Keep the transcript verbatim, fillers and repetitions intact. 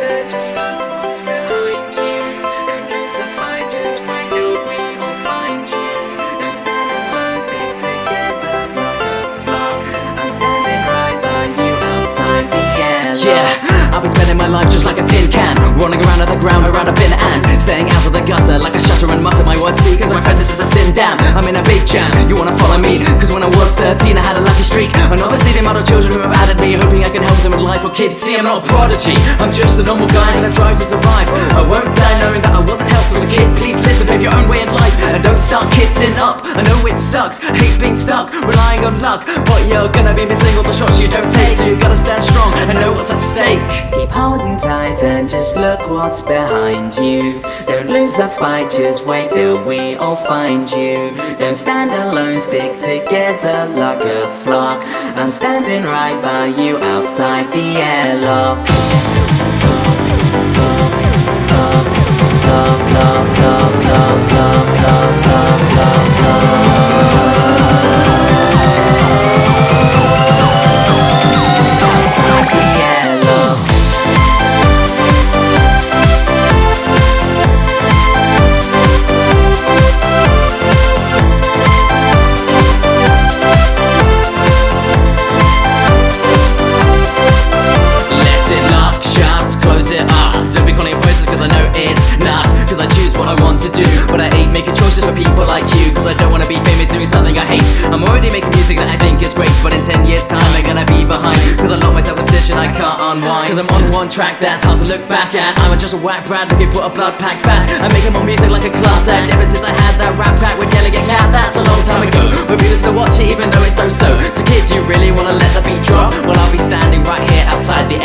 tighter, just look what's behind you. Don't lose the fight, just wait till we all find you. Don't stand alone, stick together like a flock. I'm standing right by you outside the airlock. Yeah, I've been spending my life just like a tin can, running around on the ground around a bin and staying out of the gutter like a shutter and mutter my words speak, cause my presence is a sin. Damn, I'm in a big jam, you wanna follow me? Cause when I was thirteen I had a lucky streak. And obviously the amount of children who have added me, hoping I can help them with life or kids. See, I'm not a prodigy, I'm just a normal guy that tries to survive. I won't die knowing that I wasn't helped as a kid. Please listen, pave your own way in life and don't start kissing up. I know it sucks, hate being stuck, relying on luck, but you're gonna be missing all the shots you don't take. So you gotta stand strong and know what's at stake. Keep holding tight and just look what's behind you. Don't lose the fight, just wait till we all find you. Don't stand alone, stick together like a flock. I'm standing right by you outside the airlock. Cause I choose what I want to do, but I ain't making choices for people like you. Cause I don't wanna be famous doing something I hate. I'm already making music that I think is great, but in ten years time I'm gonna be behind. Cause I locked myself in a position I can't unwind. Cause I'm on one track that's hard to look back at. I'm just a whack brat looking for a blood pack fat. I'm making more music like a class act. Ever since I had that rap pack with Yelling at Cat, that's a long time ago. But people still watch it even though it's so-so. So kid, do you really wanna let the beat drop? Well, I'll be standing right here outside the